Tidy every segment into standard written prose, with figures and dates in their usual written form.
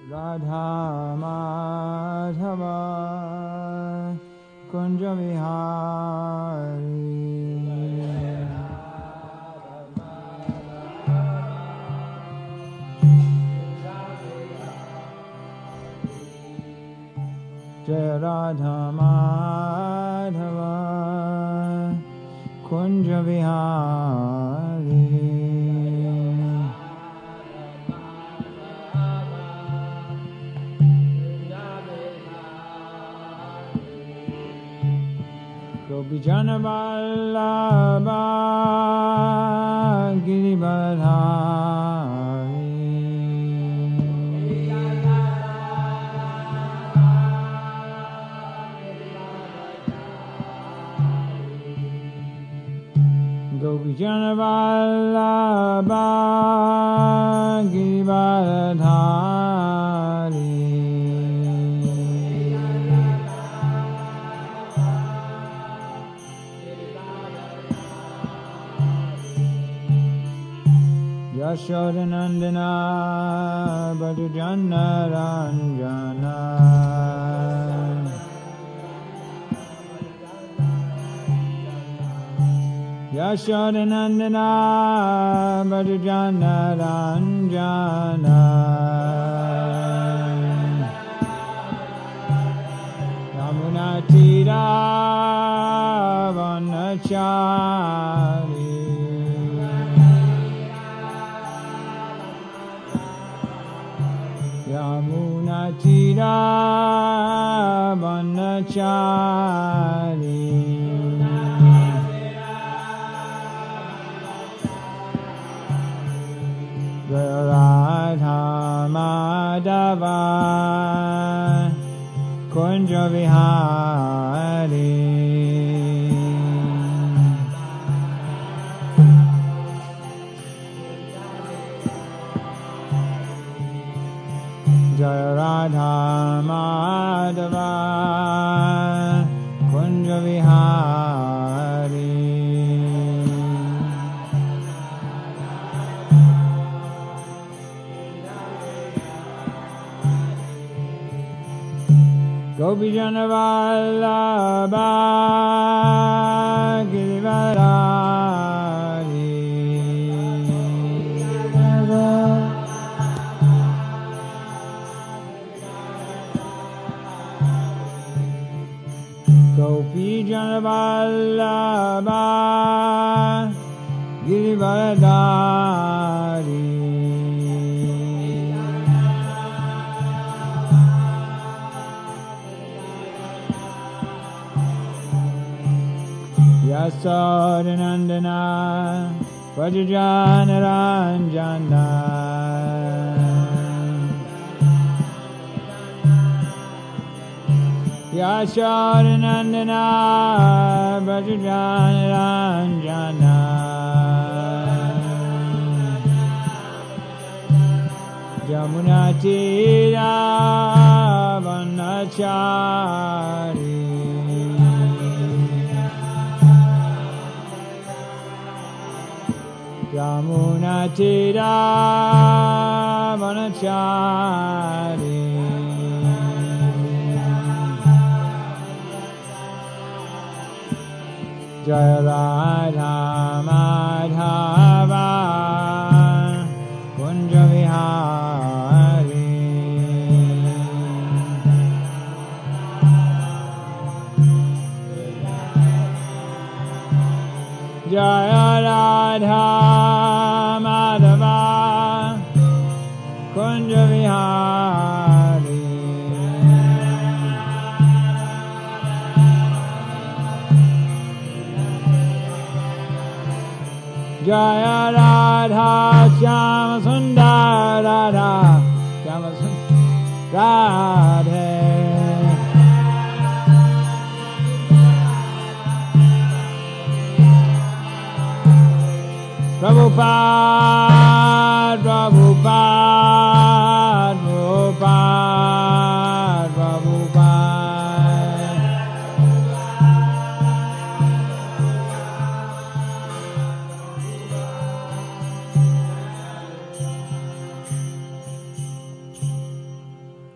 Radha Madhava Kunja Vihari Jaya Radha Madhava Kunja Vihari Gopijana Vallabha Girivardhari Gopijana Vallabha Girivardhari Yashodanandana Bhajana Ranjana Yashodanandana Bhajana Ranjana Yamuna Tira Vanachari Yamuna Tira Vanachari Jaya Radha Madhava Kunja Vihari Jaya Radha Madhava Kunja Vihari Gopijana Vallabha Girivardhari Gopijana Vallabha Girivardhari Yasodanandana Vajrajana Ranjana Yashodanandana Vajrajana Ranjana Yamuna Tira Vanachari Yamuna Tira Vanachari Jaya Radha Madhava Kunja Vihari Jaya Radha Madhava Kunja Vihari Jaya Radha Shyama Sundar Radha Shyama Sundar Radhe Prabhupada, Prabhupada, Prabhupada, Prabhupada.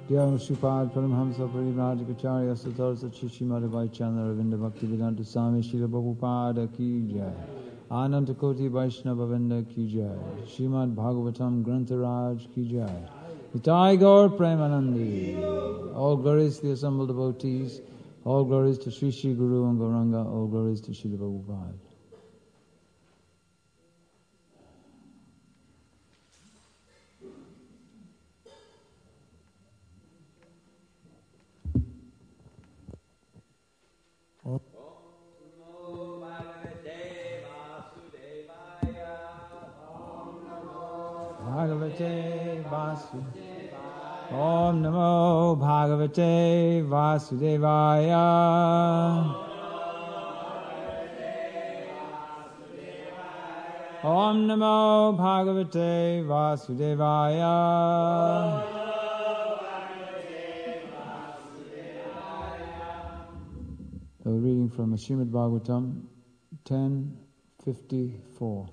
Dhyam Shupad Paramhamsa Parivrajacharya Satar Sachishi Madhavai Chandra Ravinda Bhakti Vedanta Swami Srila Prabhupada Ki Jai Ananta Koti Vaishnava Vrinda Ki Jai Srimad Bhagavatam Grantharaj Ki Jai Nitai Gaur Premanandi. All glories to the assembled devotees, all glories to Sri Sri Guru and Gauranga, all glories to Srila Prabhupada. Bhagavate Vasudevaya. Om Namo Bhagavate Vasudevaya. Om Namo Bhagavate Vasudevaya. So reading from Srimad Bhagavatam 10:54.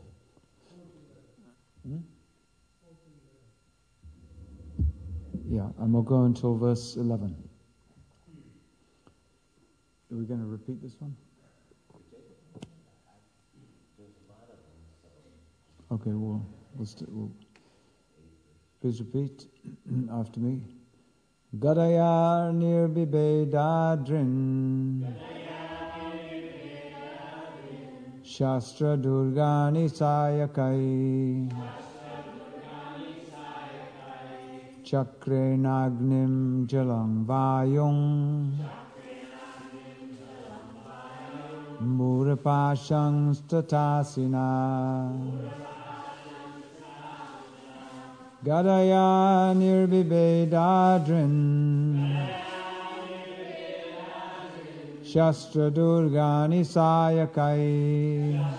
Yeah, and we'll go until verse 11. Are we going to repeat this one? Okay, we'll please repeat after me. Gadayar nirbibedadrin Shastra Durgani Sayakai Chakre Nagnim Jalam Vayung Murapashang Statasina Gadaya Nirbibedadrin Shastra Durgani Sayakai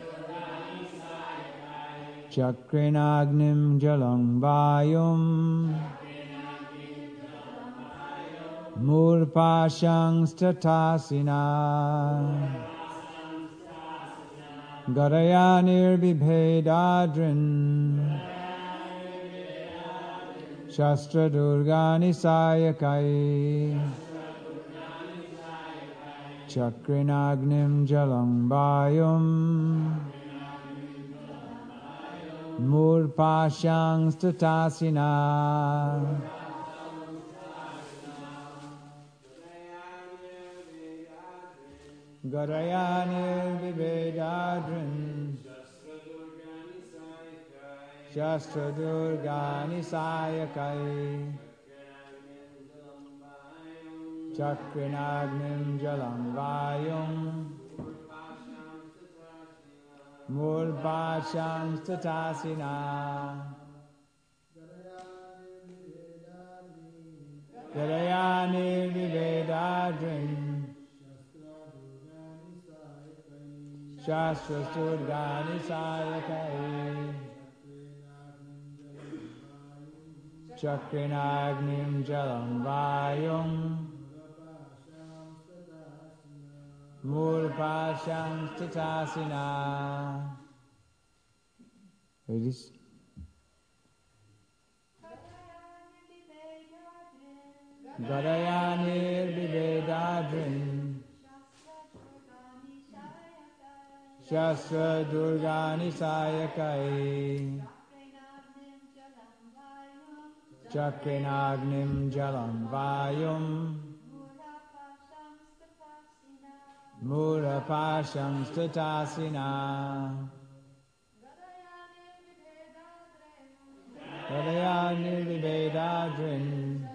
Chakrinagnim Jalang Vayum Murpashang Statasina Garayanir Bibhedadrin Shastra Durgani Sayakai Chakrinagnim Jalang Vayum Murpashang Statasina Garayanir Vivedadrin Shastra Durgani Sayakai Chakrinagnim Jalam Vayum Murpashang Statasina Gadayani Vivedadrin Shastra Durgani Sayakai Chakrinagnim Jalam Vayum Murpashang Statasina. Ladies. Gadayanir Vivedadrin Shastra Durgani Sayakai Chakrinagnim Jalam Vayum Murapashang Statasina Gadayanir Vivedadrin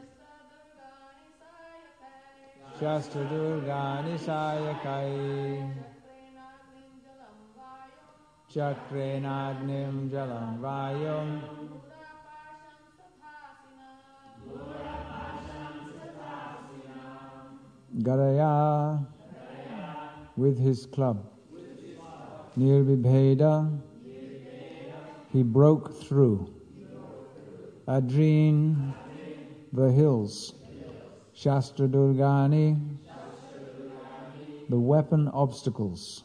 Shastra Durgani Sayakai Chakrinagnim Jalam Vayum Gadaya with his club Nirbibheda he broke through Adrin the hills Shastra Durgani the weapon obstacles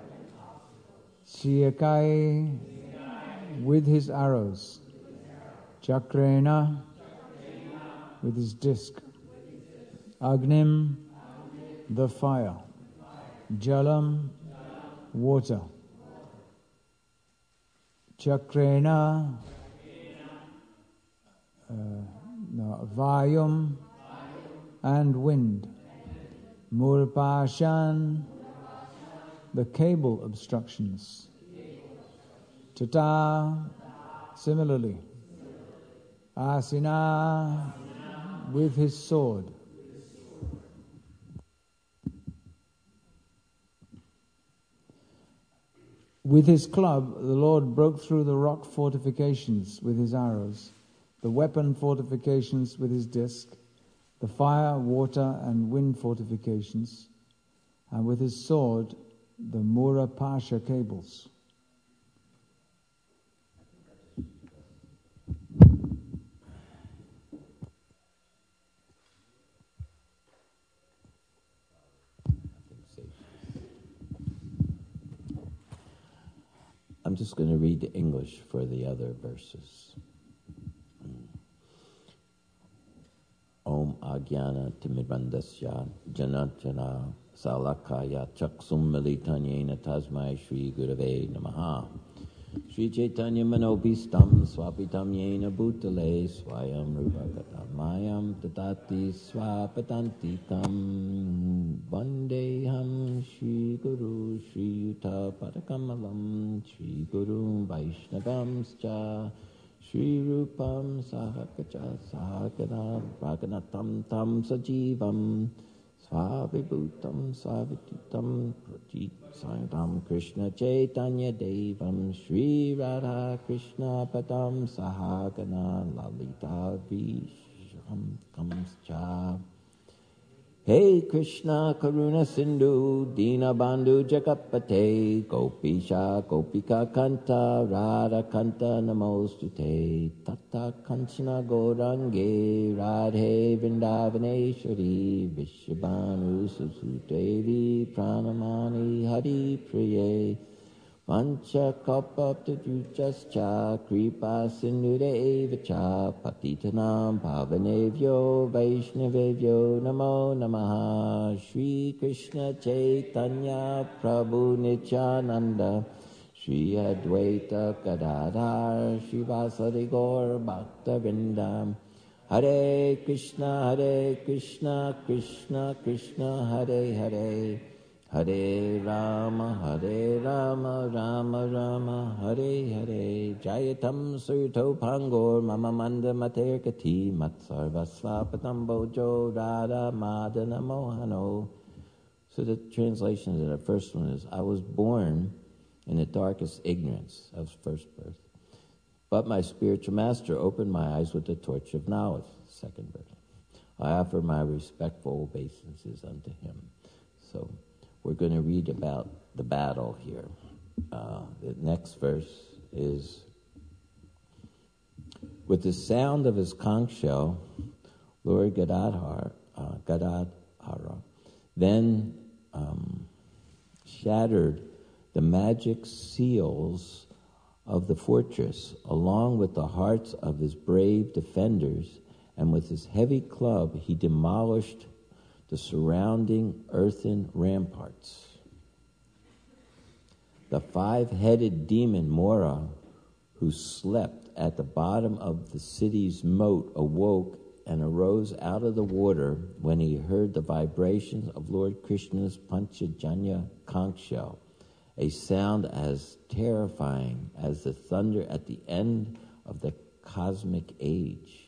Siyakai with his arrows Chakrena with his disc. Agnim, the fire. Jalam, water. Chakrena, Vayum, and wind. Murpashan, the cable obstructions. Tata, similarly. Asina, with his sword. With his club, the Lord broke through the rock fortifications with his arrows, the weapon fortifications with his disc, the fire, water, and wind fortifications, and with his sword, the Mura Pasha cables. I'm just going to read the English for the other verses. Om Agyana Timidvandasya Janatjana Salakaya Chaksum Militanyena Tasmai Shri Gurave Namaha Shri Chaitanya Manobhistam Swapitam Yena Bhutale Swayam Rupakatam Mayam Tatati Swapatanti Tam Vandeham Shri Guru Shri Yuta Padakamalam Shri Guru Vaishnavamscha Shri Rupam Sahakacha Sahakana Praganatam Tam Sajivam Svabhibhutam Svabhititam Prajit Sayantam Krishna Chaitanya Devam Shri Radha Krishna Padam Sahagana Lalita Visham Kamscha Hey Krishna Karuna Sindhu Dina Bandhu Jagapate Gopisha Gopika Kanta Radha Kanta Namostute Tata Kanchana Gorange Radhe Vrindavaneshwari Vishabhanu Susudevi Pranamani Hari Priye Vancha Kapaptajuchascha Kripa Sindhudevacha Patitanam Pavanevyo Vaishnavevyo Namo Namaha Shri Krishna Chaitanya Prabhu Nityananda Shri Advaita Gadadhar Shri Vasari Gaur Bhakta Vrindam Hare Krishna Krishna Krishna Hare Hare Hare Rama, Rama Rama, Hare Hare. Jayatam Surto Pangor, Mama Manda Materkati, Matsarva Svapatam Bojo, Radha Madana Mohano. So the translation of the first one is, I was born in the darkest ignorance of first birth, but my spiritual master opened my eyes with the torch of knowledge. Second verse. I offer my respectful obeisances unto him. So we're going to read about the battle here. The next verse is, with the sound of his conch shell, Lord Gadadhara then shattered the magic seals of the fortress, along with the hearts of his brave defenders, and with his heavy club he demolished the surrounding earthen ramparts. The five-headed demon Mora, who slept at the bottom of the city's moat, awoke and arose out of the water when he heard the vibrations of Lord Krishna's Panchajanya conch shell, a sound as terrifying as the thunder at the end of the cosmic age.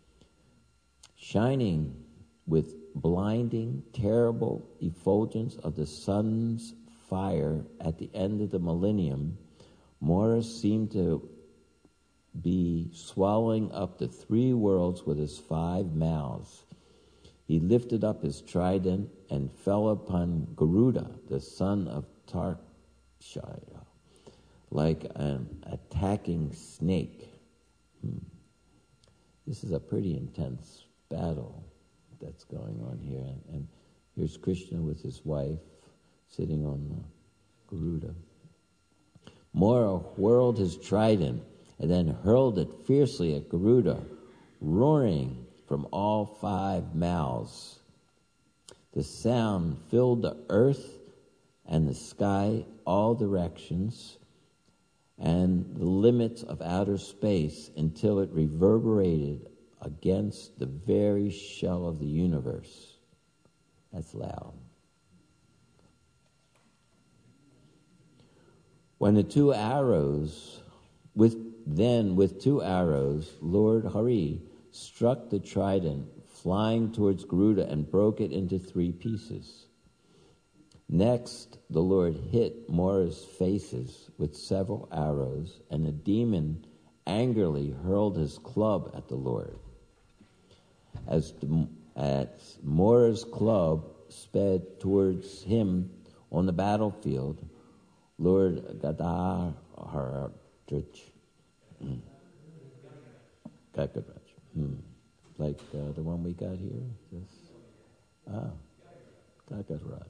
Shining with blinding, terrible effulgence of the sun's fire at the end of the millennium, Mora seemed to be swallowing up the three worlds with his five mouths. He lifted up his trident and fell upon Garuda, the son of Tarkshaya, like an attacking snake. This is a pretty intense battle that's going on here. And here's Krishna with his wife sitting on the Garuda. Mora whirled his trident and then hurled it fiercely at Garuda, roaring from all 5 mouths. The sound filled the earth and the sky, all directions, and the limits of outer space until it reverberated against the very shell of the universe. That's loud. When the 2 arrows, with 2 arrows, Lord Hari struck the trident, flying towards Garuda, and broke it into 3 pieces. Next, the Lord hit Mora's faces with several arrows, and the demon angrily hurled his club at the Lord. As Mora's club sped towards him on the battlefield, Lord Gadar like the one we got here? Gagaraj.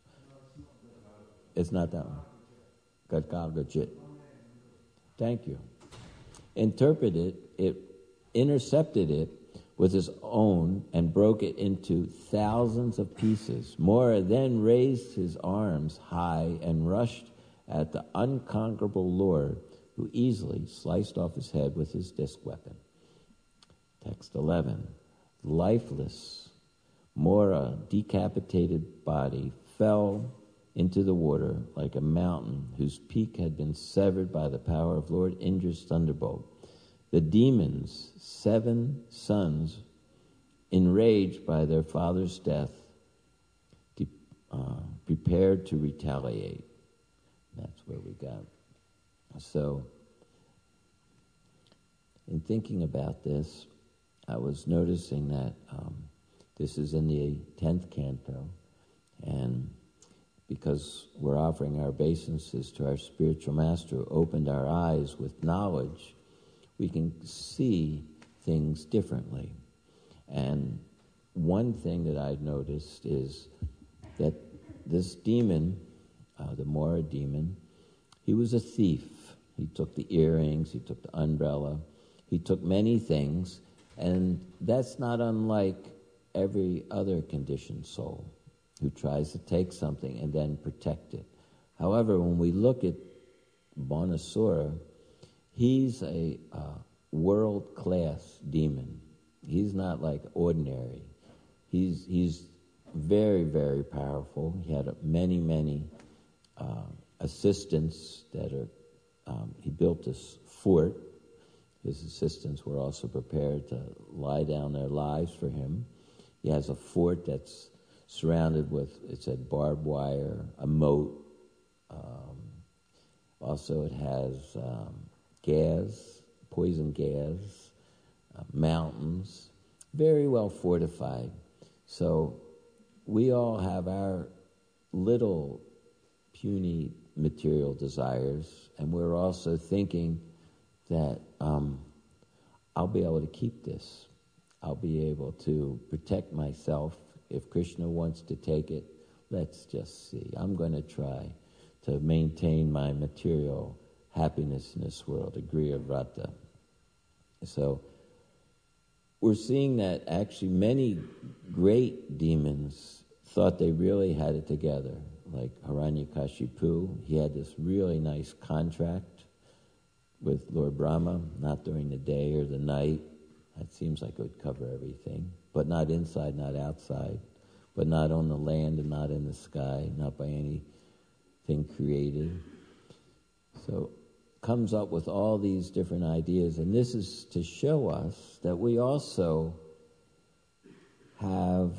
It's not that one. Gadgagajit. Thank you. Interpreted it, intercepted it with his own and broke it into thousands of pieces. Mora then raised his arms high and rushed at the unconquerable Lord, who easily sliced off his head with his disc weapon. Text 11. Lifeless, Mora, decapitated body, fell into the water like a mountain whose peak had been severed by the power of Lord Indra's thunderbolt. The demons, 7 sons, enraged by their father's death, prepared to retaliate. That's where we got. So, in thinking about this, I was noticing that this is in the 10th canto, and because we're offering our obeisances to our spiritual master who opened our eyes with knowledge, we can see things differently. And one thing that I've noticed is that this demon, the Mora demon, he was a thief. He took the earrings, he took the umbrella, he took many things, and that's not unlike every other conditioned soul who tries to take something and then protect it. However, when we look at Bonasura, he's a world-class demon. He's not like ordinary. He's very, very powerful. He had many assistants that are. He built this fort. His assistants were also prepared to lie down their lives for him. He has a fort that's surrounded with, it said, barbed wire, a moat. Also, it has gas, poison gas, mountains, very well fortified. So we all have our little puny material desires, and we're also thinking that I'll be able to keep this. I'll be able to protect myself. If Krishna wants to take it, let's just see. I'm going to try to maintain my material happiness in this world, agriya vrata. So we're seeing that actually many great demons thought they really had it together. Like Hiranyakashipu, he had this really nice contract with Lord Brahma, not during the day or the night. That seems like it would cover everything, but not inside, not outside, but not on the land and not in the sky, not by anything created. So comes up with all these different ideas, and this is to show us that we also have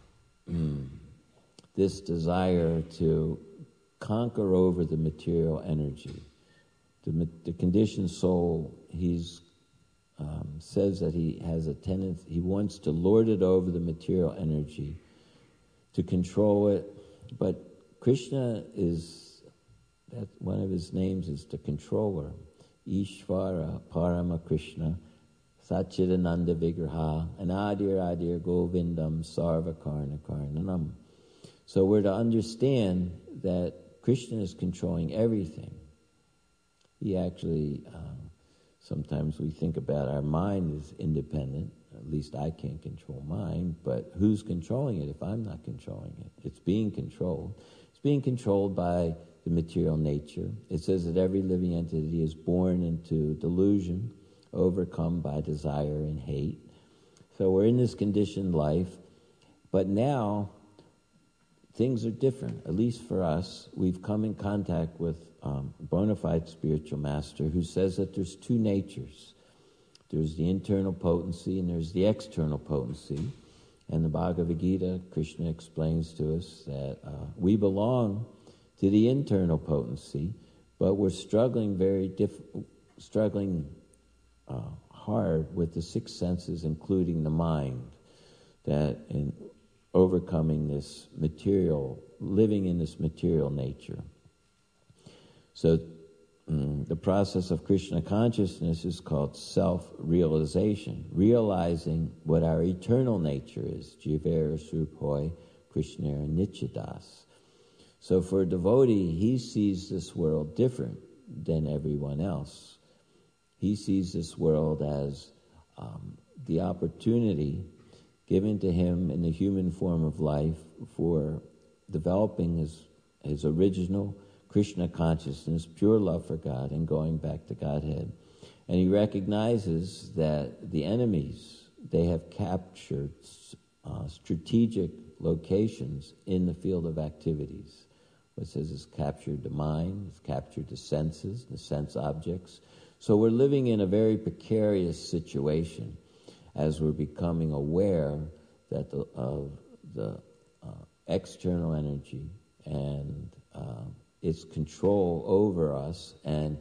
this desire to conquer over the material energy. The conditioned soul, he's says that he has a tendency, he wants to lord it over the material energy, to control it, but Krishna is, that one of his names is the controller. Ishvara Parama Krishna Satchidananda Vigraha Anadir Govindam Sarva Karna Karnanam. So we're to understand that Krishna is controlling everything. He actually, sometimes we think about our mind as independent. At least I can't control mine, but who's controlling it if I'm not controlling it? It's being controlled. It's being controlled by the material nature. It says that every living entity is born into delusion, overcome by desire and hate. So we're in this conditioned life, but now things are different. At least for us, we've come in contact with a bona fide spiritual master who says that there's two natures. There's the internal potency and there's the external potency. And the Bhagavad Gita, Krishna explains to us that we belong to the internal potency, but we're struggling hard with the six senses, including the mind, that in overcoming this material, living in this material nature. So the process of Krishna consciousness is called self-realization, realizing what our eternal nature is, Jivera Srupoi Krishna Nichadas. So for a devotee, he sees this world different than everyone else. He sees this world as the opportunity given to him in the human form of life for developing his original Krishna consciousness, pure love for God, and going back to Godhead. And he recognizes that the enemies, they have captured strategic locations in the field of activities. What it says is captured the mind, it's captured the senses, the sense objects. So we're living in a very precarious situation as we're becoming aware that of the external energy and its control over us. And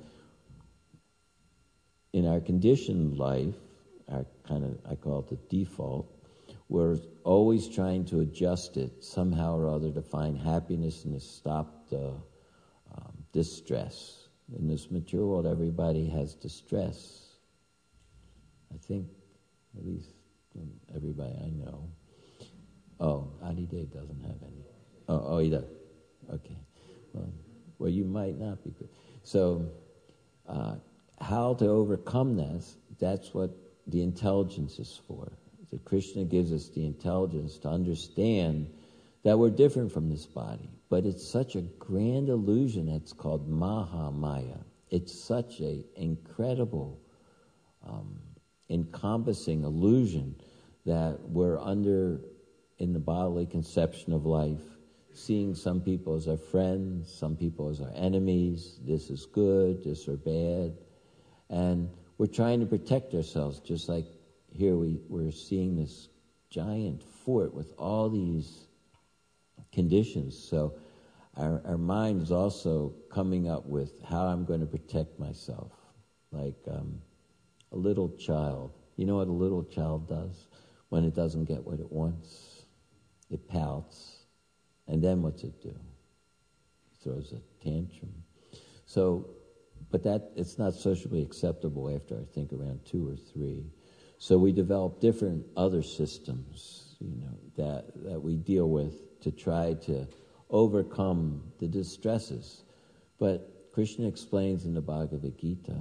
in our conditioned life, I call it the default, we're always trying to adjust it somehow or other to find happiness and to stop the distress. In this material world, everybody has distress. I think, at least everybody I know. Oh, Adi Dev doesn't have any. Oh, he does. Okay. Well, you might not be good. So, how to overcome this, that's what the intelligence is for. So Krishna gives us the intelligence to understand that we're different from this body. But it's such a grand illusion that's called Mahamaya. It's such an incredible, encompassing illusion that we're under in the bodily conception of life, seeing some people as our friends, some people as our enemies. This is good, this are bad. And we're trying to protect ourselves, just like here we're seeing this giant fort with all these conditions. So our mind is also coming up with how I'm going to protect myself. Like a little child. You know what a little child does when it doesn't get what it wants? It pouts. And then what's it do? It throws a tantrum. So, but that it's not socially acceptable after I think around 2 or 3. So we develop different other systems, that we deal with to try to overcome the distresses. But Krishna explains in the Bhagavad Gita,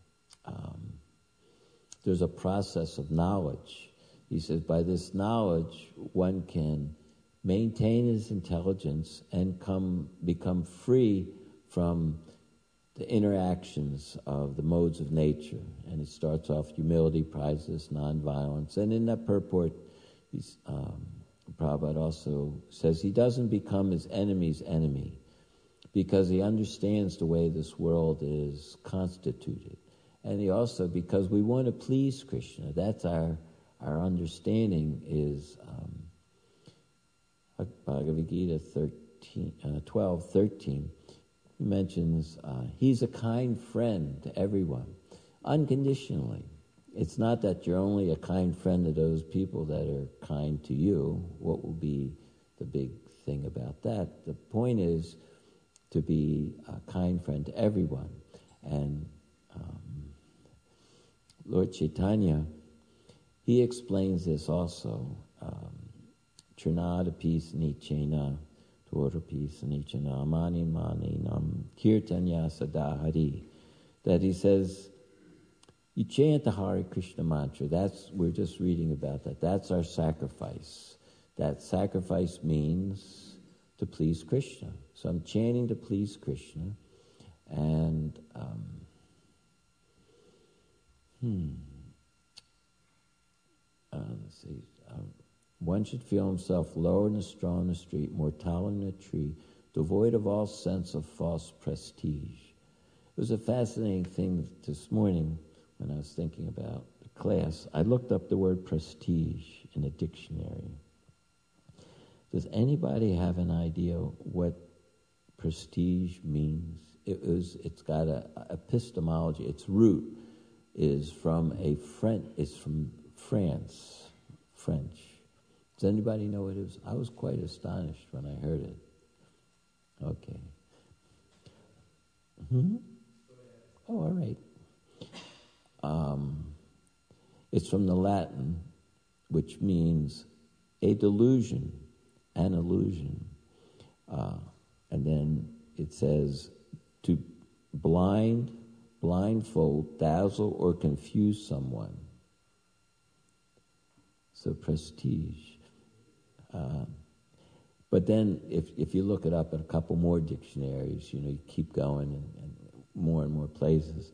there's a process of knowledge. He says, by this knowledge, one can maintain his intelligence and become free from the interactions of the modes of nature. And it starts off humility, prizes, nonviolence. And in that purport, Prabhupada also says he doesn't become his enemy's enemy because he understands the way this world is constituted. And he also, because we want to please Krishna, that's our understanding is Bhagavad Gita 12:13. He mentions he's a kind friend to everyone, unconditionally. It's not that you're only a kind friend to those people that are kind to you. What will be the big thing about that? The point is to be a kind friend to everyone. And Lord Chaitanya, he explains this also. Trinadapi snichena, Torapi snichena, mani nam, kirtanya sadahari. That he says, You chant the Hare Krishna mantra. We're just reading about that. That's our sacrifice. That sacrifice means to please Krishna. So I'm chanting to please Krishna. And let's see. One should feel himself lower in the straw in the street, more taller than a tree, devoid of all sense of false prestige. It was a fascinating thing this morning when I was thinking about the class. I looked up the word prestige in a dictionary. Does anybody have an idea what prestige means? It's got a epistemology. Its root is from France, French. Does anybody know what it is? I was quite astonished when I heard it. Okay. Oh, all right. It's from the Latin, which means a delusion, an illusion. And then it says to blindfold, dazzle, or confuse someone. So prestige. But then if you look it up in a couple more dictionaries, you keep going and more places.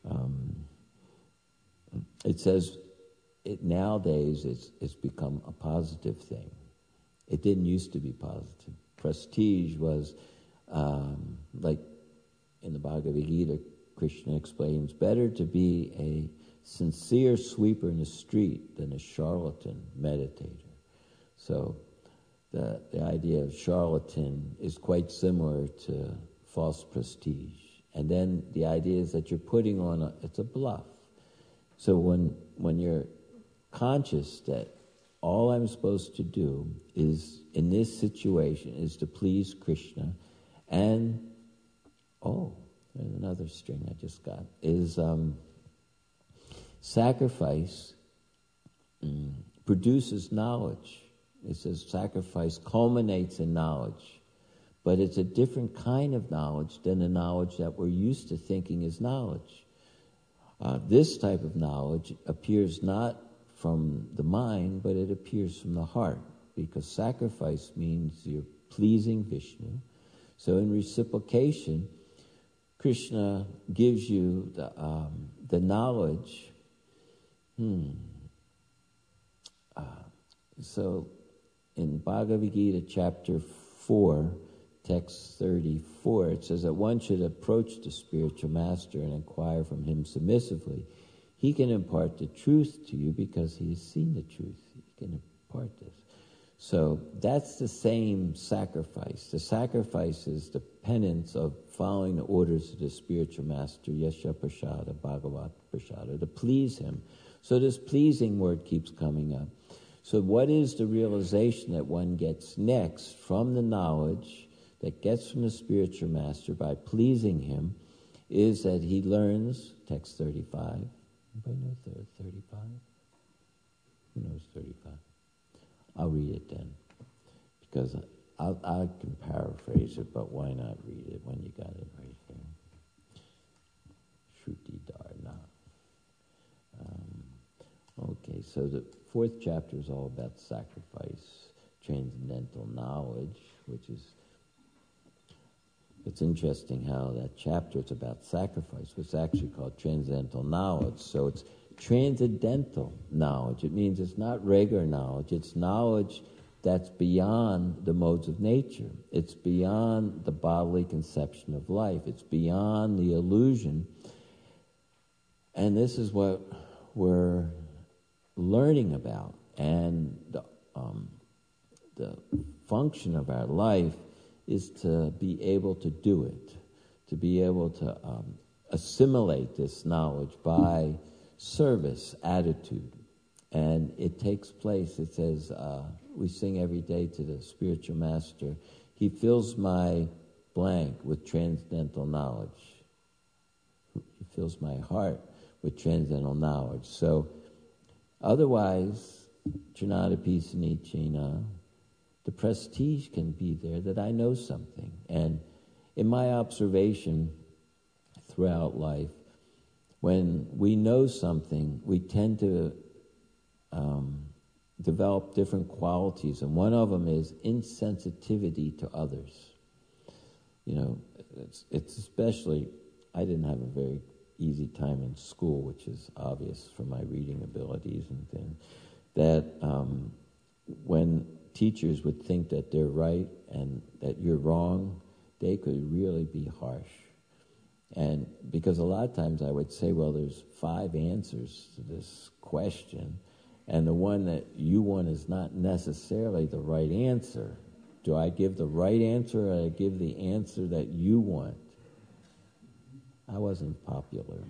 It says nowadays it's become a positive thing. It didn't used to be positive. Prestige was, like in the Bhagavad Gita, Krishna explains, better to be a sincere sweeper in the street than a charlatan meditator. So the idea of charlatan is quite similar to false prestige. And then the idea is that you're putting on it's a bluff. So when you're conscious that all I'm supposed to do is, in this situation, is to please Krishna, and, there's another string I just got, is sacrifice produces knowledge. It says sacrifice culminates in knowledge. But it's a different kind of knowledge than the knowledge that we're used to thinking is knowledge. This type of knowledge appears not from the mind, but it appears from the heart, because sacrifice means you're pleasing Vishnu. So in reciprocation, Krishna gives you the knowledge. So in Bhagavad Gita chapter 4, text 34, it says that one should approach the spiritual master and inquire from him submissively. He can impart the truth to you because he has seen the truth. He can impart this. So that's the same sacrifice. The sacrifice is the penance of following the orders of the spiritual master, Yasha Prasada, Bhagavat Prasada, to please him. So this pleasing word keeps coming up. So what is the realization that one gets next from the knowledge that gets from the spiritual master by pleasing him is that he learns, text 35. Anybody know 35? Who knows 35? I'll read it then, because I can paraphrase it, but why not read it when you got it right here? Shruti Dharna. Okay, so the fourth chapter is all about sacrifice, transcendental knowledge, which is, it's interesting how that chapter is about sacrifice, was actually called transcendental knowledge. So it's transcendental knowledge. It means it's not regular knowledge. It's knowledge that's beyond the modes of nature. It's beyond the bodily conception of life. It's beyond the illusion. And this is what we're learning about. And the function of our life is to be able to do it, to be able to assimilate this knowledge by service, attitude. And it takes place, it says, we sing every day to the spiritual master, he fills my blank with transcendental knowledge. He fills my heart with transcendental knowledge. So otherwise, Trinadapi Sanichena, the prestige can be there that I know something. And in my observation throughout life, when we know something, we tend to develop different qualities, and one of them is insensitivity to others. You know, it's especially, I didn't have a very easy time in school, which is obvious from my reading abilities and things, that when teachers would think that they're right and that you're wrong, they could really be harsh. And because a lot of times I would say, well, there's 5 answers to this question, and the one that you want is not necessarily the right answer. Do I give the right answer, or do I give the answer that you want? I wasn't popular.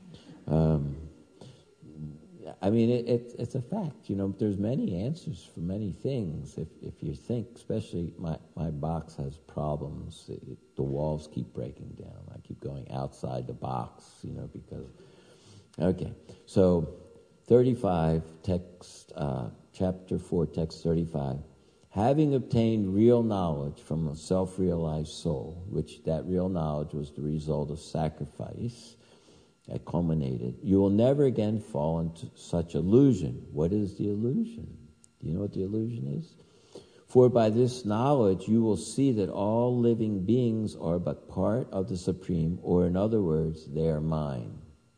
I mean, it's a fact. You know, there's many answers for many things. If you think, especially my box has problems. The walls keep breaking down. I keep going outside the box, you know, because... Okay, so 35, text, chapter 4, text 35. Having obtained real knowledge from a self-realized soul, which that real knowledge was the result of sacrifice that culminated, you will never again fall into such illusion. What is the illusion? Do you know what the illusion is? For by this knowledge you will see that all living beings are but part of the Supreme, or in other words, they are mine.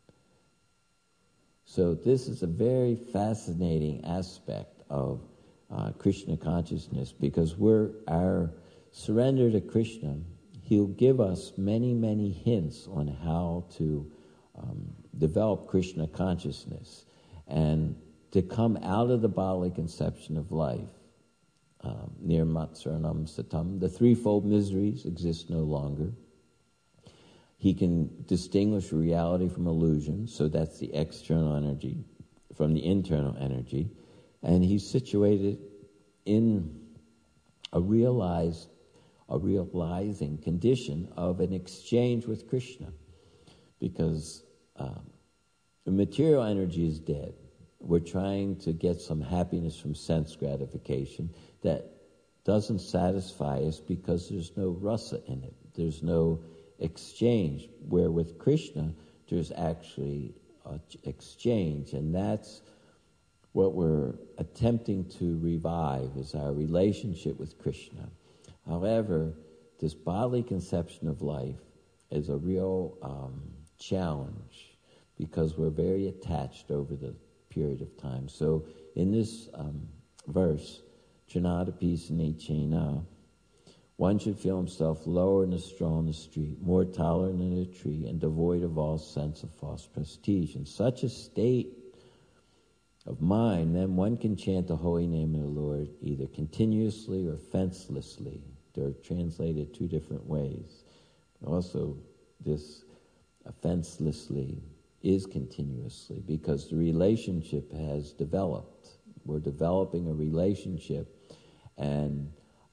So this is a very fascinating aspect of Krishna consciousness, because our surrender to Krishna, he'll give us many, many hints on how to develop Krishna consciousness and to come out of the bodily conception of life. Nirmat Saranam Satam, the threefold miseries exist no longer. He can distinguish reality from illusion, so that's the external energy from the internal energy, and he's situated in a realizing condition of an exchange with Krishna, because the material energy is dead. We're trying to get some happiness from sense gratification that doesn't satisfy us because there's no rasa in it. There's no exchange, where with Krishna there's actually exchange, and that's what we're attempting to revive, is our relationship with Krishna. However, this bodily conception of life is a real challenge, because we're very attached over the period of time. So in this verse, Trinadapi Sanechena, one should feel himself lower in a straw in the street, more tolerant in a tree, and devoid of all sense of false prestige. In such a state of mind, then one can chant the holy name of the Lord either continuously or fencelessly. They're translated 2 different ways. Also, this fencelessly is continuously, because the relationship has developed. We're developing a relationship, and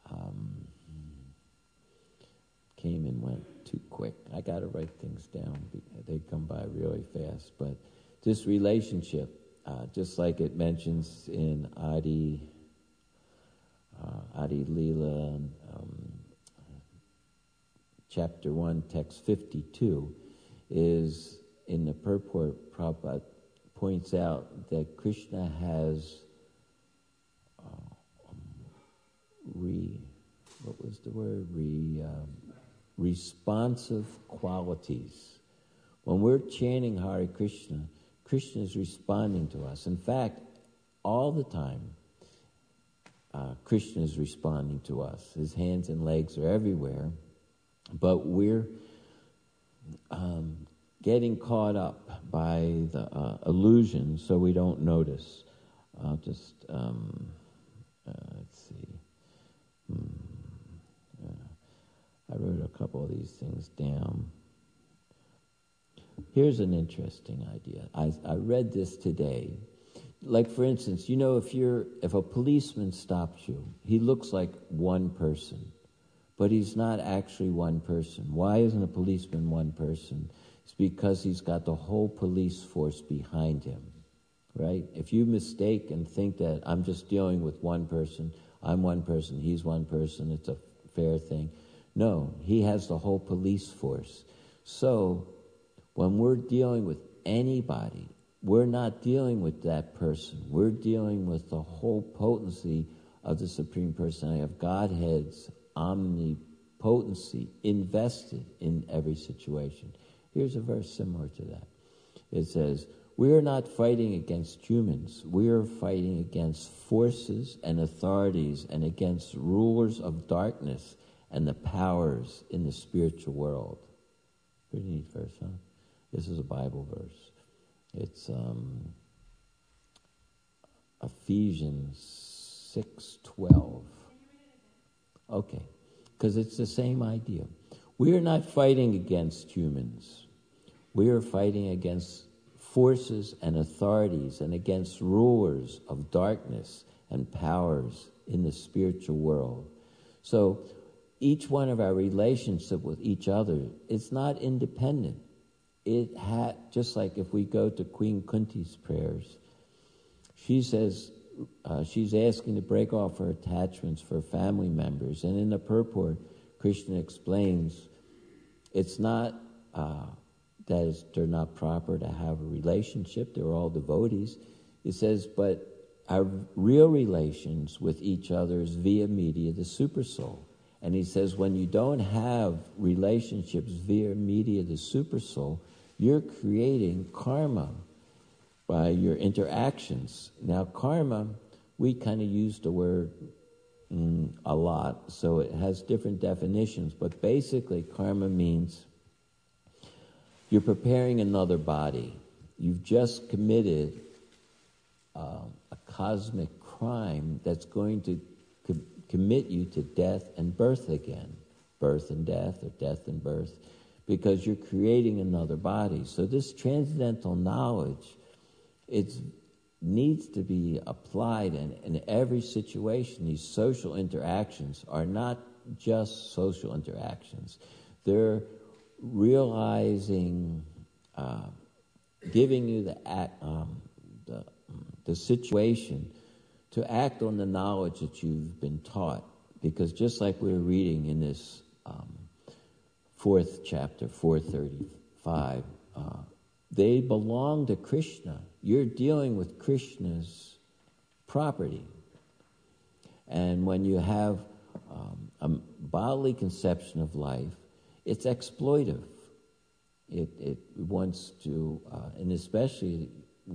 came and went too quick. I got to write things down. They come by really fast. But this relationship, just like it mentions in Adi Leela, chapter 1, text 52, is in the purport. Prabhupada points out that Krishna has responsive qualities. When we're chanting Hare Krishna, Krishna is responding to us. In fact, all the time, Krishna is responding to us. His hands and legs are everywhere, but we're getting caught up by the illusion, so we don't notice. I'll just, let's see. I wrote a couple of these things down. Here's an interesting idea. I read this today. Like, for instance, you know, if a policeman stops you, he looks like one person, but he's not actually one person. Why isn't a policeman one person? It's because he's got the whole police force behind him, right? If you mistake and think that I'm just dealing with one person, I'm one person, he's one person, it's a fair thing. No, he has the whole police force. So when we're dealing with anybody. We're not dealing with that person. We're dealing with the whole potency of the Supreme Personality of Godhead's omnipotency invested in every situation. Here's a verse similar to that. It says, we are not fighting against humans. We are fighting against forces and authorities and against rulers of darkness and the powers in the spiritual world. Pretty neat verse, huh? This is a Bible verse. It's Ephesians 6:12. Okay, because it's the same idea. We are not fighting against humans. We are fighting against forces and authorities and against rulers of darkness and powers in the spiritual world. So each one of our relationship with each other is not independent. It had, just like if we go to Queen Kunti's prayers, she says she's asking to break off her attachments for family members. And in the purport, Krishna explains it's not that they're not proper to have a relationship. They're all devotees. It says, but our real relations with each other is via media, the supersoul. And he says, when you don't have relationships via media, the supersoul, you're creating karma by your interactions. Now, karma, we kind of use the word a lot, so it has different definitions. But basically, karma means you're preparing another body. You've just committed a cosmic crime that's going to commit you to death and birth again. Birth and death, or death and birth, because you're creating another body. So this transcendental knowledge, it needs to be applied in every situation. These social interactions are not just social interactions. They're realizing, giving you the situation to act on the knowledge that you've been taught. Because just like we were reading in this fourth chapter, 435, they belong to Krishna. You're dealing with Krishna's property. And when you have a bodily conception of life, it's exploitive. It wants to, and especially,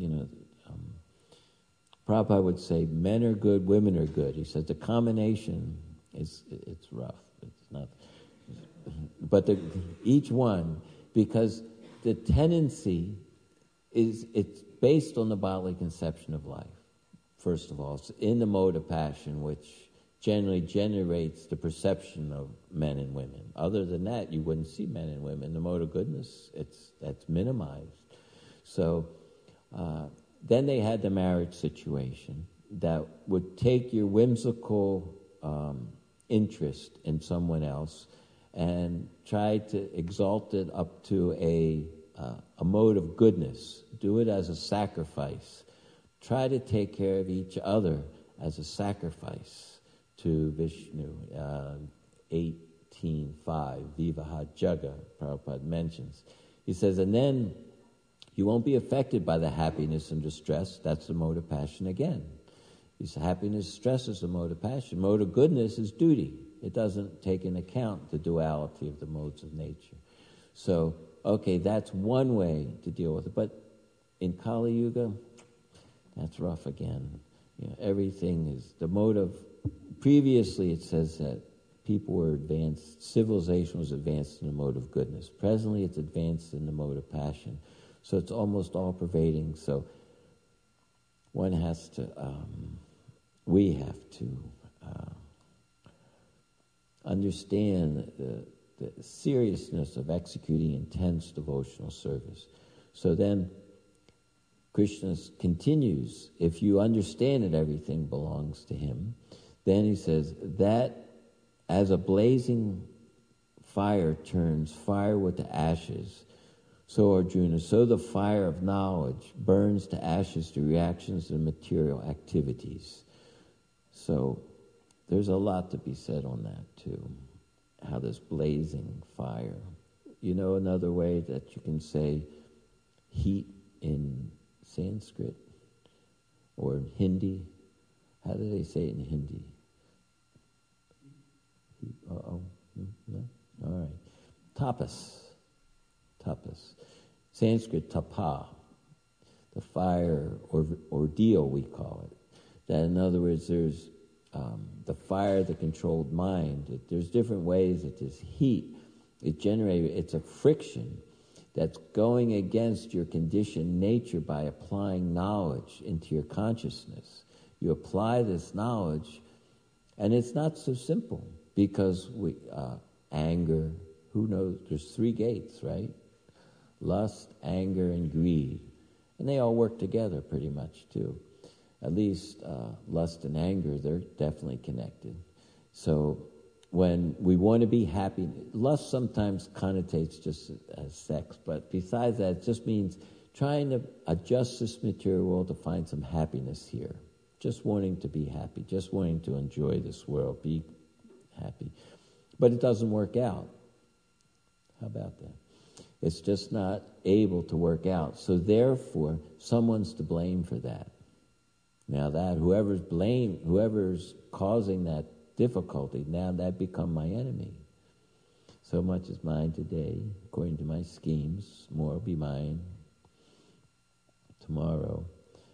Prabhupada would say, men are good, women are good. He says the combination it's rough. It's not, but each one, because the tendency it's based on the bodily conception of life. First of all, it's in the mode of passion, which generally generates the perception of men and women. Other than that, you wouldn't see men and women. The mode of goodness, that's minimized. So then they had the marriage situation that would take your whimsical interest in someone else and try to exalt it up to a mode of goodness. Do it as a sacrifice. Try to take care of each other as a sacrifice to Vishnu. 18.5, Vivaha Jaga, Prabhupada mentions. He says, and then you won't be affected by the happiness and distress. That's the mode of passion again. He says, happiness, stress is the mode of passion. Mode of goodness is duty. It doesn't take into account the duality of the modes of nature. So, okay, that's one way to deal with it. But in Kali Yuga, that's rough again. Everything is the mode of. Previously, it says that people were advanced. Civilization was advanced in the mode of goodness. Presently, it's advanced in the mode of passion. So it's almost all pervading. So one has to. We have to understand the seriousness of executing intense devotional service. So then Krishna continues, if you understand that everything belongs to him, then he says, that as a blazing fire turns fire with the ashes, so Arjuna, so the fire of knowledge burns to ashes the reactions and material activities. So there's a lot to be said on that too, how this blazing fire. Another way that you can say heat in Sanskrit or in Hindi. How do they say it in Hindi? No? All right. Tapas. Sanskrit tapa, the fire or ordeal we call it. That in other words, there's the fire, the controlled mind. There's different ways that this heat, it's a friction that's going against your conditioned nature by applying knowledge into your consciousness. You apply this knowledge, and it's not so simple because anger, who knows? There's 3 gates, right? Lust, anger, and greed. And they all work together pretty much too. At least lust and anger, they're definitely connected. So when we want to be happy, lust sometimes connotates just as sex, but besides that, it just means trying to adjust this material world to find some happiness here. Just wanting to be happy, just wanting to enjoy this world, be happy. But it doesn't work out. How about that? It's just not able to work out. So therefore, someone's to blame for that. Now that whoever's causing that difficulty, now that become my enemy. So much is mine today, according to my schemes. More will be mine tomorrow.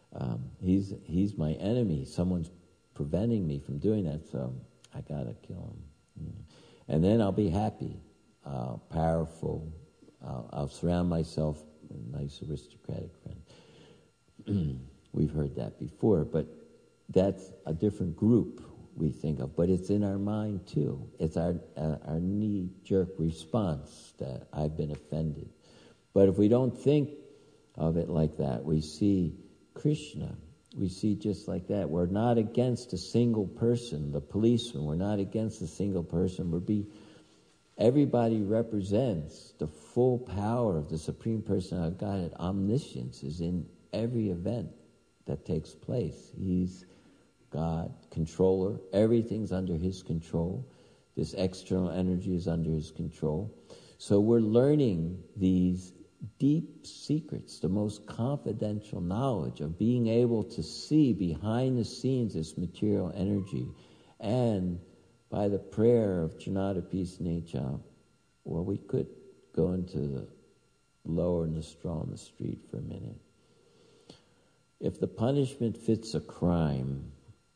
He's my enemy. Someone's preventing me from doing that, so I gotta kill him. And then I'll be happy, powerful. I'll surround myself with a nice aristocratic friend. We've heard that before, but that's a different group we think of. But it's in our mind too. It's our knee-jerk response that I've been offended. But if we don't think of it like that, we see Krishna. We see just like that. We're not against a single person, the policeman. We're not against a single person. Everybody represents the full power of the Supreme Personality of Godhead. Omniscience is in every event that takes place. He's God, controller. Everything's under his control. This external energy is under his control. So we're learning these deep secrets, the most confidential knowledge of being able to see behind the scenes this material energy. And by the prayer of Janata Peace Nature, well, we could go into the lower and the straw in the street for a minute. If the punishment fits a crime,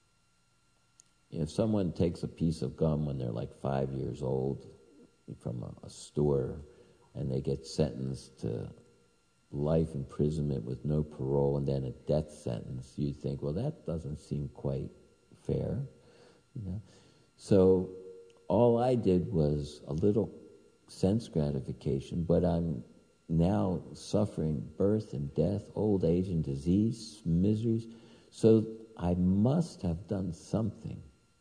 if someone takes a piece of gum when they're like 5 years old from a store and they get sentenced to life imprisonment with no parole and then a death sentence, you think, well, that doesn't seem quite fair. So all I did was a little sense gratification, but I'm now suffering birth and death, old age and disease, miseries. So I must have done something.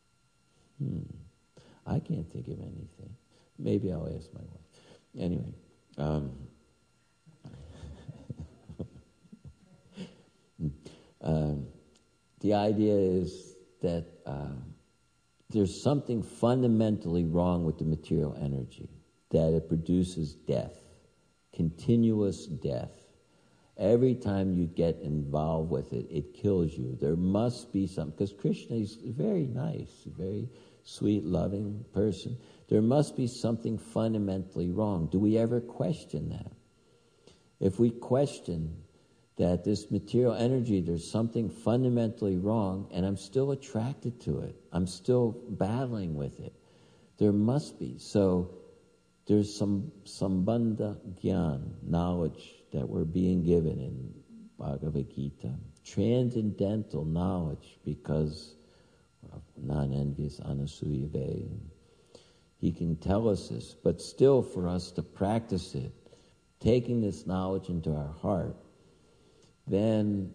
I can't think of anything. Maybe I'll ask my wife. Anyway, the idea is that there's something fundamentally wrong with the material energy, that it produces death, continuous death. Every time you get involved with it, it kills you. There must be something, because Krishna is very nice, very sweet, loving person. There must be something fundamentally wrong. Do we ever question that? If we question that this material energy, there's something fundamentally wrong, and I'm still attracted to it, I'm still battling with it, there must be. So there's some sambandha gyan, knowledge that we're being given in Bhagavad Gita, transcendental knowledge because of non-envious Anasuya Ve. He can tell us this, but still for us to practice it, taking this knowledge into our heart, then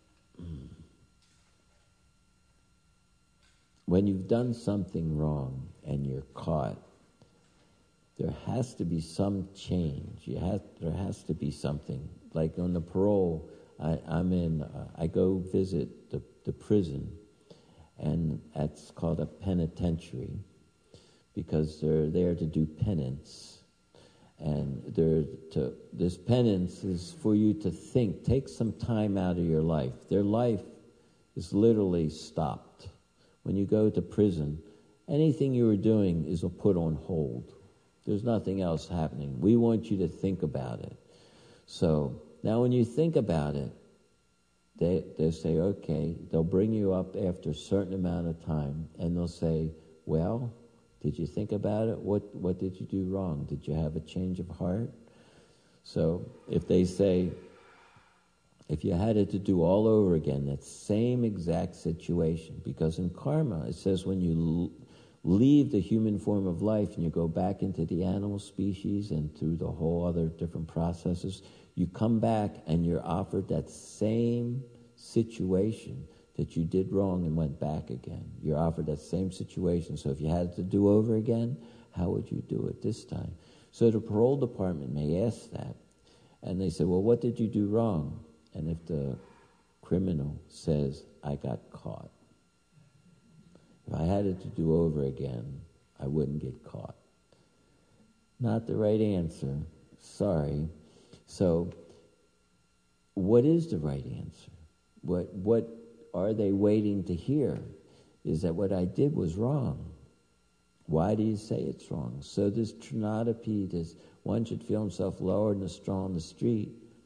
when you've done something wrong and you're caught, there has to be some change. There has to be something. Like on the parole, I go visit the prison, and that's called a penitentiary because they're there to do penance. And this penance is for you to think. Take some time out of your life. Their life is literally stopped. When you go to prison, anything you were doing is put on hold. There's nothing else happening. We want you to think about it. So now when you think about it, they say, okay, they'll bring you up after a certain amount of time, and they'll say, well, did you think about it? What did you do wrong? Did you have a change of heart? So if they say, if you had it to do all over again, that same exact situation, because in karma, it says when you leave the human form of life and you go back into the animal species and through the whole other different processes, you come back and you're offered that same situation that you did wrong and went back again. You're offered that same situation. So if you had to do over again, how would you do it this time? So the parole department may ask that. And they say, well, what did you do wrong? And if the criminal says, I got caught. If I had it to do over again, I wouldn't get caught. Not the right answer. Sorry. So what is the right answer? What are they waiting to hear? Is that what I did was wrong? Why do you say it's wrong? So this Trinadapi, this one should feel himself lower than a straw in the street.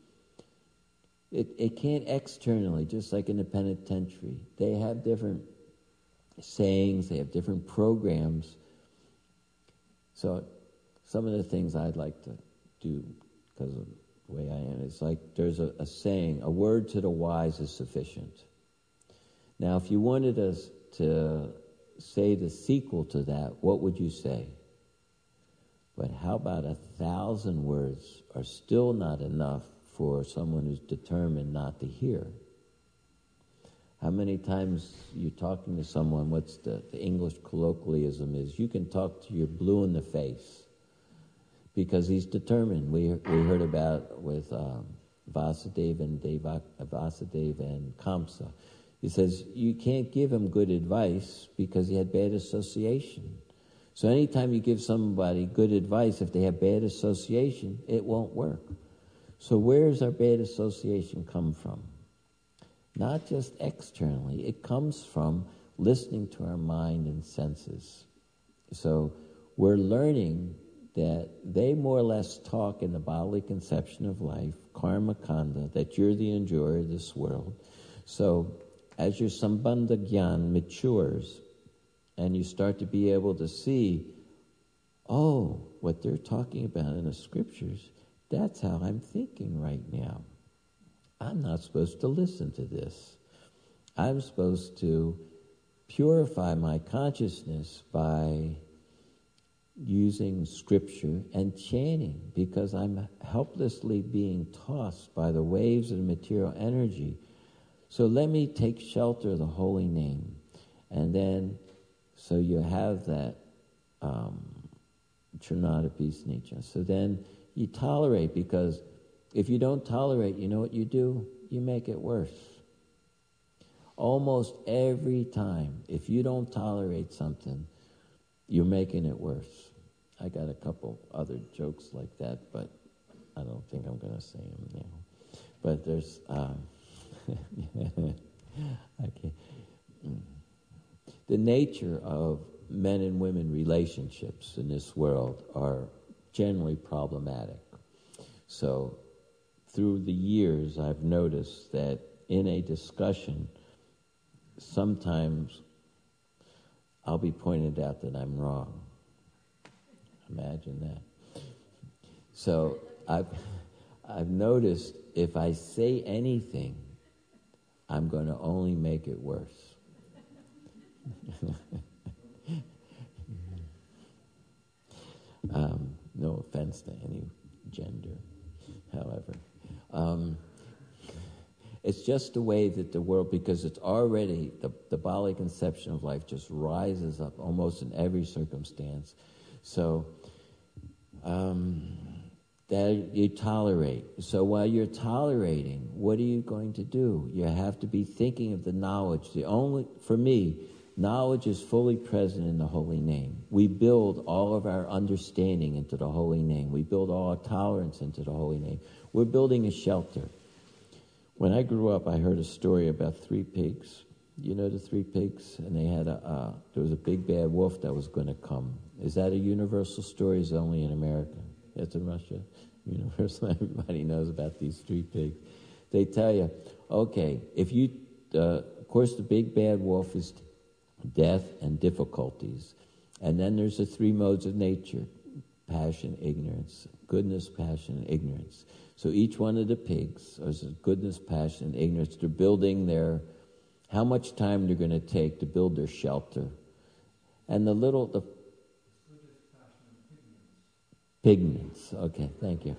It can't externally, just like in the penitentiary. They have different sayings, they have different programs. So some of the things I'd like to do, because of the way I am, it's like there's a saying, a word to the wise is sufficient. Now, if you wanted us to say the sequel to that, what would you say? But how about 1,000 words are still not enough for someone who's determined not to hear? How many times you're talking to someone, what's the English colloquialism is, you can talk to your blue in the face because he's determined. We heard about with Vasudeva and Kamsa. He says you can't give him good advice because he had bad association. So anytime you give somebody good advice, if they have bad association, it won't work. So where does our bad association come from? Not just externally. It comes from listening to our mind and senses. So we're learning that they more or less talk in the bodily conception of life, karma kanda, that you're the enjoyer of this world. So as your sambandha gyan matures and you start to be able to see, oh, what they're talking about in the scriptures, that's how I'm thinking right now. I'm not supposed to listen to this. I'm supposed to purify my consciousness by using scripture and chanting, because I'm helplessly being tossed by the waves of material energy. So let me take shelter of the holy name. And then, so you have that Trinadapi Sneecha. So then you tolerate, because if you don't tolerate, you know what you do? You make it worse. Almost every time, if you don't tolerate something, you're making it worse. I got a couple other jokes like that, but I don't think I'm going to say them now. But there's... okay. The nature of men and women relationships in this world are generally problematic. So through the years, I've noticed that in a discussion, sometimes I'll be pointed out that I'm wrong. Imagine that. So I've noticed if I say anything, I'm going to only make it worse. No offense to any gender, however. It's just the way that the world, because it's already, the bodily conception of life just rises up almost in every circumstance. So, that you tolerate. So while you're tolerating, what are you going to do? You have to be thinking of the knowledge. For me, Knowledge is fully present in the holy name. We build all of our understanding into the holy name. We build all our tolerance into the holy name. We're building a shelter. When I grew up, I heard a story about 3 pigs. You know the 3 pigs? And they had there was a big bad wolf that was going to come. Is that a universal story? Is it only in America? It's in Russia. Universal. Everybody knows about these 3 pigs. They tell you, okay, if you, of course, the big bad wolf is death and difficulties. And then there's the 3 modes of nature: passion, ignorance, goodness, passion, and ignorance. So each one of the pigs is goodness, passion, and ignorance. They're building how much time they're going to take to build their shelter. And the pigments. Okay, thank you.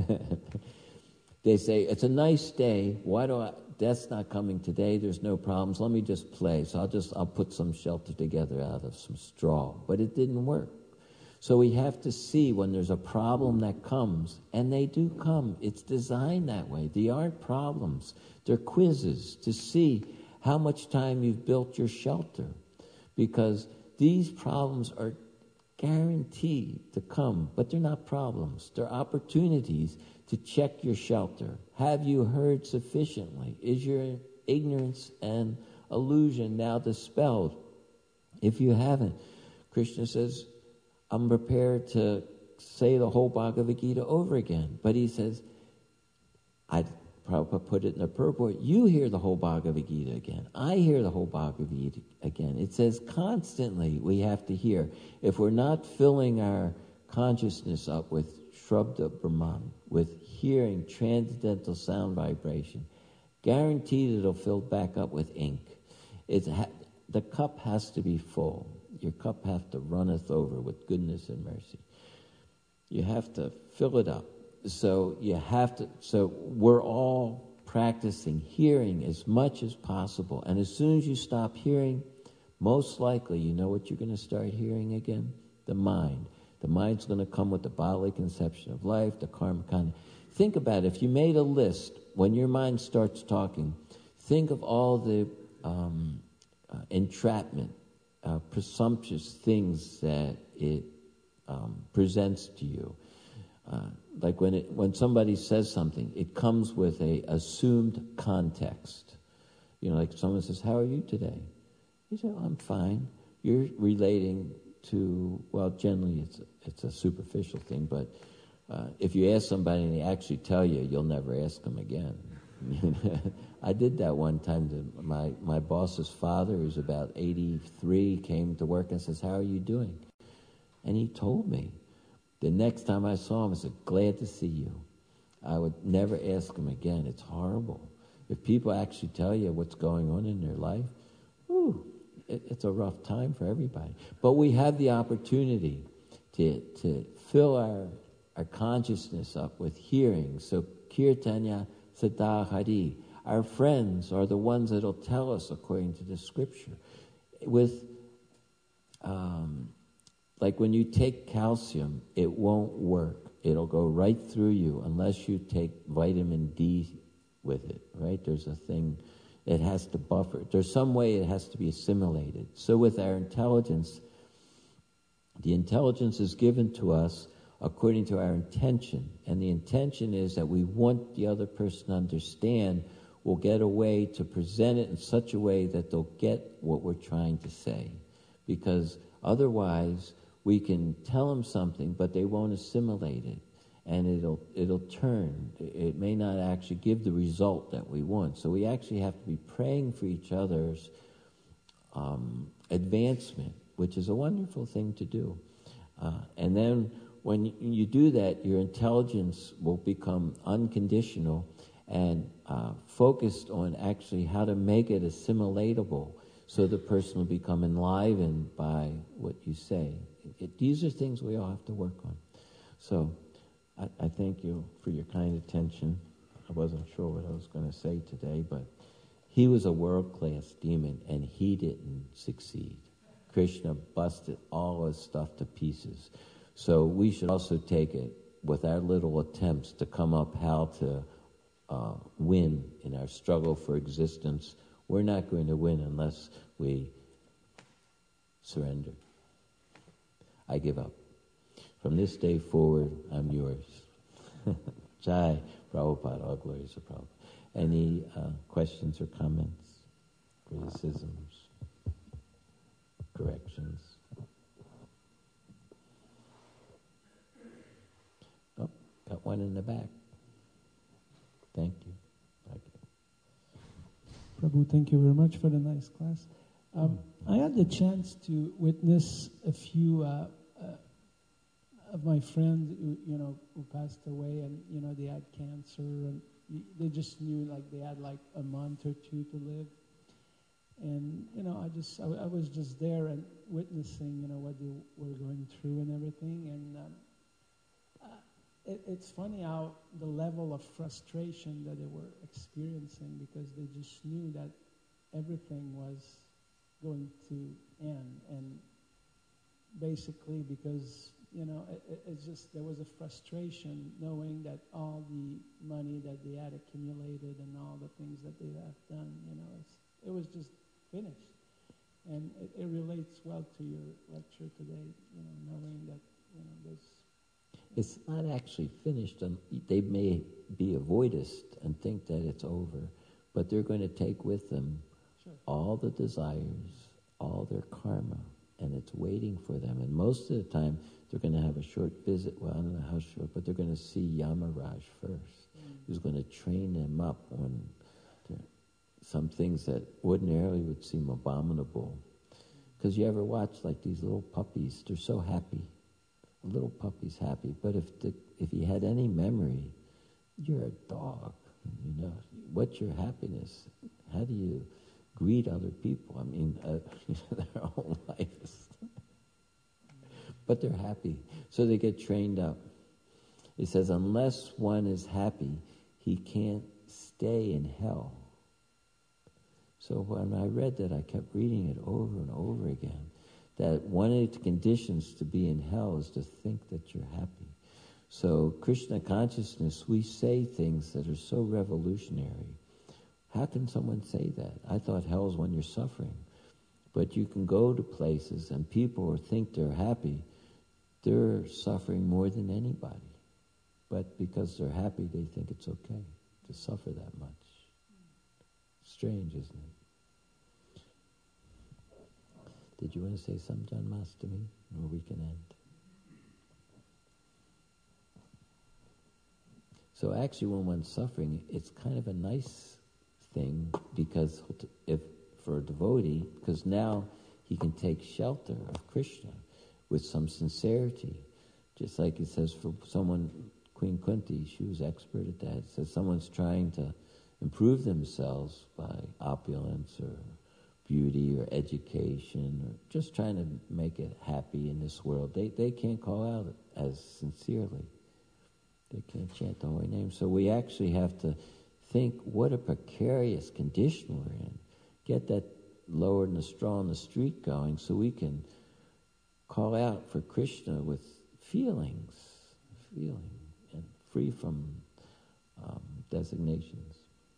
They say, it's a nice day. Death's not coming today. There's no problems. Let me just play. So I'll put some shelter together out of some straw. But it didn't work. So we have to see when there's a problem that comes, and they do come. It's designed that way. They aren't problems. They're quizzes to see how much time you've built your shelter. Because these problems are guaranteed to come, but they're not problems. They're opportunities to check your shelter. Have you heard sufficiently? Is your ignorance and illusion now dispelled? If you haven't, Krishna says, I'm prepared to say the whole Bhagavad Gita over again. But he says, Prabhupada put it in the purport, you hear the whole Bhagavad Gita again. I hear the whole Bhagavad Gita again. It says constantly we have to hear. If we're not filling our consciousness up with Shrabda Brahman, with hearing transcendental sound vibration, guaranteed it'll fill back up with ink. The cup has to be full. Your cup has to runneth over with goodness and mercy. You have to fill it up. So we're all practicing hearing as much as possible. And as soon as you stop hearing, most likely, you know what you're going to start hearing again? The mind. The mind's going to come with the bodily conception of life, the karma kind. Think about it. If you made a list, when your mind starts talking, think of all the entrapment, presumptuous things that it presents to you. Like when somebody says something, it comes with a assumed context. Like someone says, how are you today? You say, I'm fine. You're relating to, well, generally it's a superficial thing, but if you ask somebody and they actually tell you, you'll never ask them again. I did that one time to my boss's father, who's about 83, came to work and says, how are you doing? And he told me. The next time I saw him, I said, glad to see you. I would never ask him again. It's horrible. If people actually tell you what's going on in their life, it's a rough time for everybody. But we have the opportunity to fill our consciousness up with hearing. So Kirtanya Sadahari. Our friends are the ones that will tell us according to the scripture. Like when you take calcium, it won't work. It'll go right through you unless you take vitamin D with it, right? There's a thing that has to buffer. There's some way it has to be assimilated. So with our intelligence, the intelligence is given to us according to our intention. And the intention is that we want the other person to understand. We'll get a way to present it in such a way that they'll get what we're trying to say. Because otherwise, we can tell them something, but they won't assimilate it. And it'll turn. It may not actually give the result that we want. So we actually have to be praying for each other's advancement, which is a wonderful thing to do. And then when you do that, your intelligence will become unconditional and focused on actually how to make it assimilatable so the person will become enlivened by what you say. These are things we all have to work on. So I thank you for your kind attention. I wasn't sure what I was going to say today, but he was a world-class demon, and he didn't succeed. Krishna busted all his stuff to pieces. So we should also take it with our little attempts to come up how to win in our struggle for existence. We're not going to win unless we surrender. I give up. From this day forward, I'm yours. Jai Prabhupada, all glories to Prabhupada. Any questions or comments, criticisms, corrections? Oh, got one in the back. Thank you. Prabhu, thank you very much for the nice class. I had the chance to witness a few of my friends who passed away, and they had cancer, and they just knew like they had like a month or two to live. And I was just there and witnessing what they were going through and everything. And it's funny how the level of frustration that they were experiencing, because they just knew that everything was going to end. And basically because, it's just, there was a frustration knowing that all the money that they had accumulated and all the things that they have done, it was just finished. And it relates well to your lecture today, knowing that, there's... It's not actually finished. They may be avoidist and think that it's over, but they're going to take with them all the desires, all their karma, and it's waiting for them. And most of the time, they're going to have a short visit. Well, I don't know how short, but they're going to see Yamaraj first, who's going to train them up on some things that ordinarily would seem abominable. Because you ever watch like these little puppies? They're so happy. A little puppy's happy. But if you had any memory, you're a dog. What's your happiness? How do you greet other people? I mean, their whole life is... But they're happy. So they get trained up. It says, unless one is happy, he can't stay in hell. So when I read that, I kept reading it over and over again, that one of the conditions to be in hell is to think that you're happy. So Krishna consciousness, we say things that are so revolutionary. How can someone say that? I thought hell's when you're suffering. But you can go to places and people think they're happy. They're suffering more than anybody. But because they're happy, they think it's okay to suffer that much. Strange, isn't it? Did you want to say something, John Mastami? Or we can end. So actually when one's suffering, it's kind of a nice thing, because if for a devotee, because now he can take shelter of Krishna with some sincerity. Just like it says for someone, Queen Kunti, she was expert at that. It says someone's trying to improve themselves by opulence or beauty or education, or just trying to make it happy in this world. They can't call out as sincerely. They can't chant the holy name. So we actually have to think what a precarious condition we're in. Get that lower and the straw in the street going so we can call out for Krishna with feeling, and free from designations.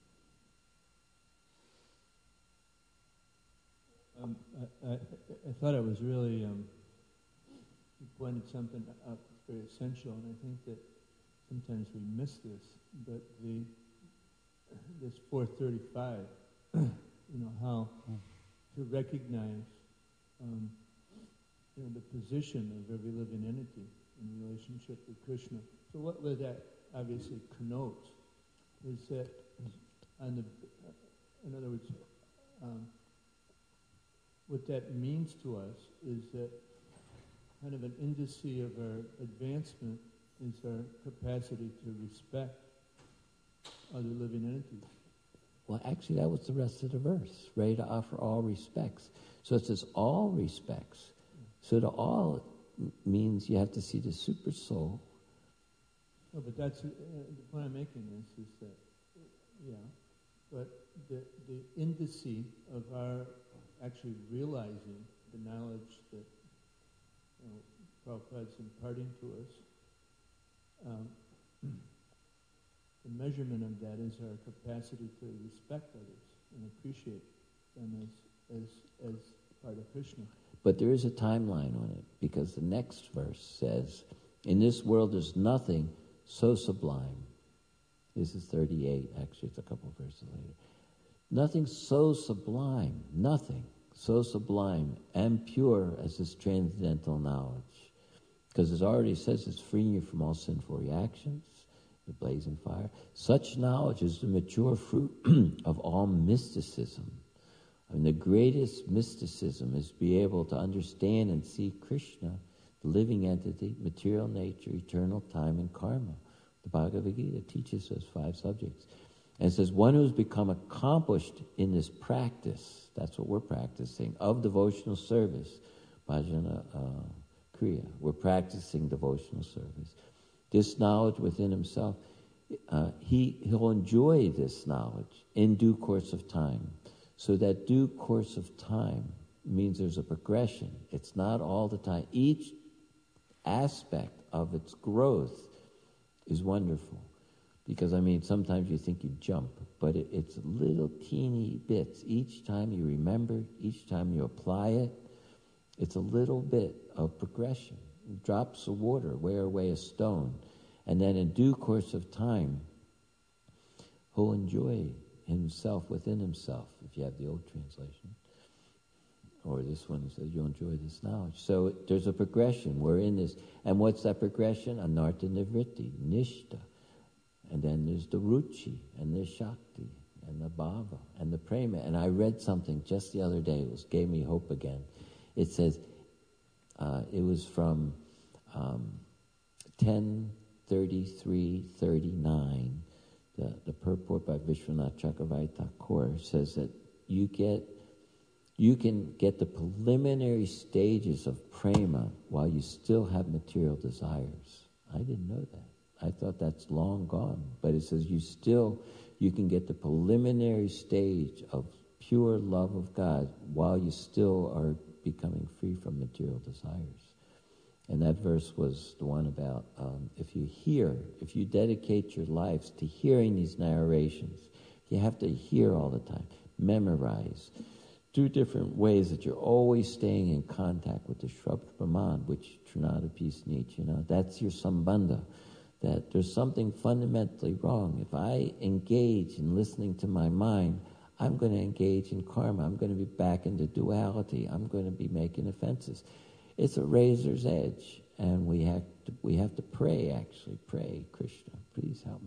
I thought it was really, you pointed something out that's very essential, and I think that sometimes we miss this, but this 435, how to recognize, the position of every living entity in relationship with Krishna. So what that obviously connotes is that, in other words, what that means to us is that kind of an indice of our advancement is our capacity to respect other living entities. Well, actually, that was the rest of the verse. Ready to offer all respects. So it says all respects. So to all means you have to see the super soul. No, but that's the point I'm making is that, but the indice of our actually realizing the knowledge that Prabhupada's imparting to us, the measurement of that is our capacity to respect others and appreciate them as part of Krishna. But there is a timeline on it, because the next verse says, in this world there's nothing so sublime. This is 38, actually, it's a couple of verses later. Nothing so sublime, nothing so sublime and pure as this transcendental knowledge. Because it already says it's freeing you from all sinful reactions, the blazing fire. Such knowledge is the mature fruit of all mysticism. I mean, the greatest mysticism is to be able to understand and see Krishna, the living entity, material nature, eternal time, and karma. The Bhagavad Gita teaches those 5 subjects. And it says, one who's become accomplished in this practice, that's what we're practicing, of devotional service, bhajana kriya. We're practicing devotional service. This knowledge within himself, he'll enjoy this knowledge in due course of time. So that due course of time means there's a progression. It's not all the time. Each aspect of its growth is wonderful. Because, sometimes you think you jump, but it's little teeny bits. Each time you remember, each time you apply it, it's a little bit of progression. Drops of water wear away a stone. And then in due course of time, he'll enjoy himself within himself, if you have the old translation. Or this one says, you'll enjoy this knowledge. So there's a progression. We're in this. And what's that progression? Anartha Nivritti, Nishta. And then there's the Ruchi, and the Shakti, and the Bhava, and the Prema. And I read something just the other day. It gave me hope again. It says, it was from 10:33:39. The purport by Vishwanath Chakravarti Thakur says that you can get the preliminary stages of prema while you still have material desires. I didn't know that. I thought that's long gone. But it says you can get the preliminary stage of pure love of God while you still are becoming free from material desires. And that verse was the one about if you dedicate your lives to hearing these narrations, you have to hear all the time, memorize, do different ways that you're always staying in contact with the Shrubd Brahman, which Trinada Peace needs, that's your sambandha, that there's something fundamentally wrong. If I engage in listening to my mind, I'm going to engage in karma. I'm going to be back into duality. I'm going to be making offenses. It's a razor's edge, and we have to pray, Krishna, please help